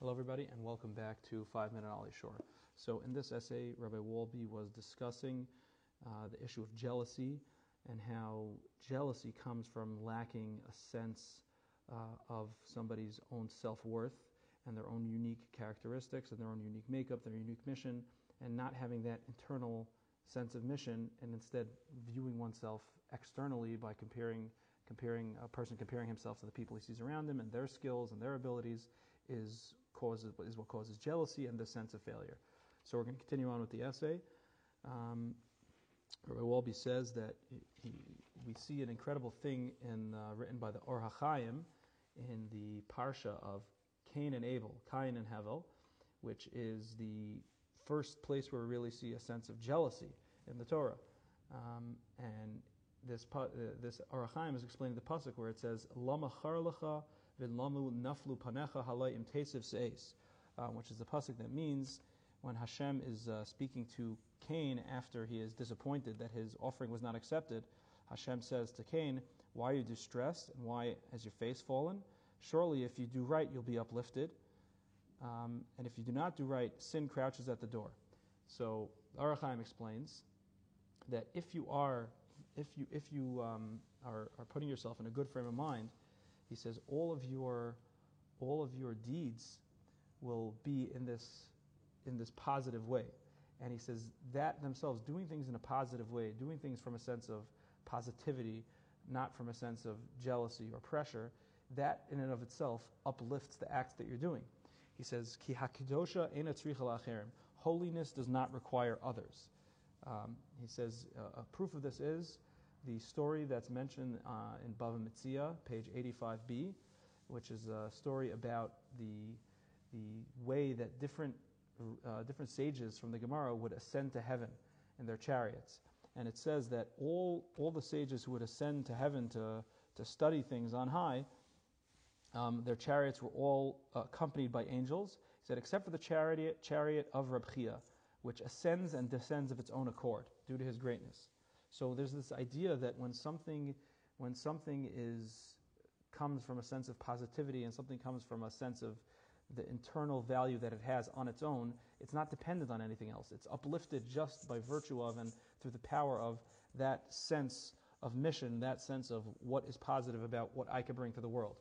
Hello, everybody, and welcome back to 5 Minute Ollie Shore. So, in this essay, Rabbi Wolbe was discussing the issue of jealousy and how jealousy comes from lacking a sense of somebody's own self-worth and their own unique characteristics and their own unique makeup, their unique mission, and not having that internal sense of mission, and instead viewing oneself externally by comparing himself to the people he sees around him and their skills and their abilities is what causes jealousy and this sense of failure. So we're going to continue on with the essay. Rabbi Wolbe says that we see an incredible thing written by the Or HaChaim in the parsha of Cain and Abel, Cain and Hevel, which is the first place where we really see a sense of jealousy in the Torah. And this Or HaChaim is explaining the pasuk where it says, Lama charlecha v'lamu naflu panecha halay im tesiv seis, which is the pasuk that means when Hashem is speaking to Cain after he is disappointed that his offering was not accepted, Hashem says to Cain, why are you distressed and why has your face fallen? Surely if you do right, you'll be uplifted. And if you do not do right, sin crouches at the door. So Or HaChaim explains that if you are putting yourself in a good frame of mind, he says all of your deeds will be in this positive way. And he says that themselves, doing things in a positive way, doing things from a sense of positivity, not from a sense of jealousy or pressure, that in and of itself uplifts the acts that you're doing. He says, Ki hakidosha eina tzricha la'acherim. Holiness does not require others. He says a proof of this is the story that's mentioned in Bava Metzia, page 85b, which is a story about the way that different sages from the Gemara would ascend to heaven in their chariots. And it says that all the sages who would ascend to heaven to study things on high, their chariots were all accompanied by angels. He said, except for the chariot of Reb Chia, which ascends and descends of its own accord due to his greatness. So there's this idea that when something comes from a sense of positivity and something comes from a sense of the internal value that it has on its own, it's not dependent on anything else. It's uplifted just by virtue of and through the power of that sense of mission, that sense of what is positive about what I could bring to the world.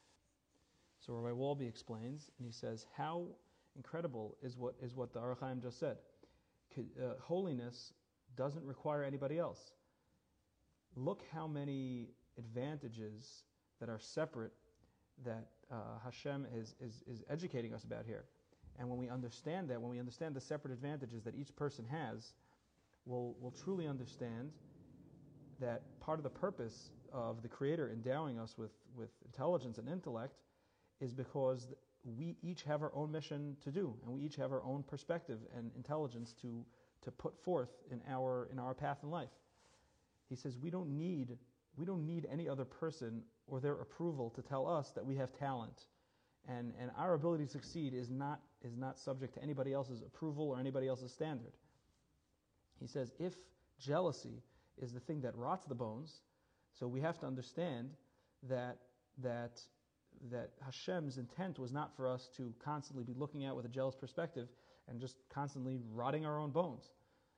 So Rabbi Wolbe explains, and he says, how incredible is what the Or HaChaim just said. Holiness doesn't require anybody else. Look how many advantages that are separate that Hashem is educating us about here. And when we understand that, when we understand the separate advantages that each person has, we'll truly understand that part of the purpose of the Creator endowing us with intelligence and intellect is because we each have our own mission to do, and we each have our own perspective and intelligence to put forth in our path in life. He says we don't need any other person or their approval to tell us that we have talent, and our ability to succeed is not subject to anybody else's approval or anybody else's standard. He says if jealousy is the thing that rots the bones, so we have to understand that Hashem's intent was not for us to constantly be looking at with a jealous perspective and just constantly rotting our own bones.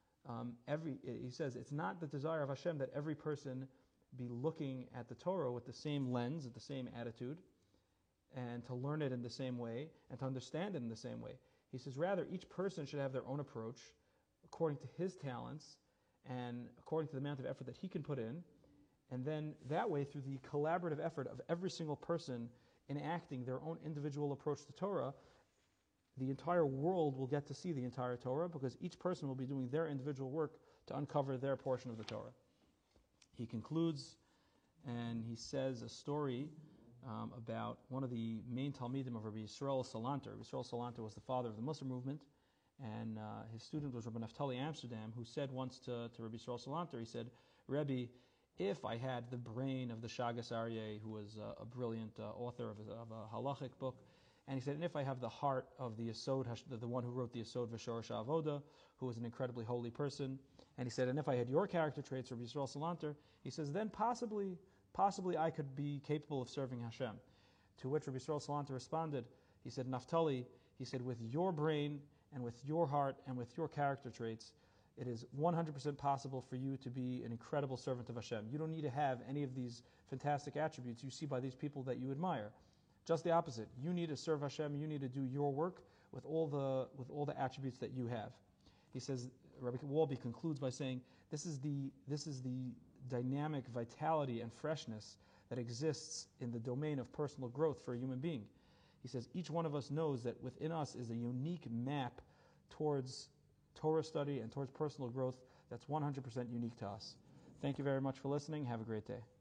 He says it's not the desire of Hashem that every person be looking at the Torah with the same lens, with the same attitude, and to learn it in the same way, and to understand it in the same way. He says rather each person should have their own approach according to his talents and according to the amount of effort that he can put in. And then that way, through the collaborative effort of every single person enacting their own individual approach to Torah, the entire world will get to see the entire Torah because each person will be doing their individual work to uncover their portion of the Torah. He concludes and he says a story about one of the main Talmidim of Rabbi Yisrael Salanter. Rabbi Yisrael Salanter was the father of the Muslim movement, and his student was Rabbi Naftali Amsterdam, who said once to Rabbi Yisrael Salanter, he said, Rebbe, if I had the brain of the Shagas Aryeh, who was a brilliant author of a halachic book, and he said, and if I have the heart of the Yesod, the one who wrote the Yesod V'Shorosh Avoda, who was an incredibly holy person, and he said, and if I had your character traits, Rabbi Yisrael Salanter, he says, then possibly I could be capable of serving Hashem. To which Rabbi Yisrael Salanter responded, He said, Naftali, he said, with your brain and with your heart and with your character traits, it is 100% possible for you to be an incredible servant of Hashem. You don't need to have any of these fantastic attributes you see by these people that you admire. Just the opposite. You need to serve Hashem. You need to do your work with all the attributes that you have. He says, Rabbi Wolbe concludes by saying, this is the dynamic vitality and freshness that exists in the domain of personal growth for a human being. He says, each one of us knows that within us is a unique map towards Torah study and towards personal growth that's 100% unique to us. Thank you very much for listening. Have a great day.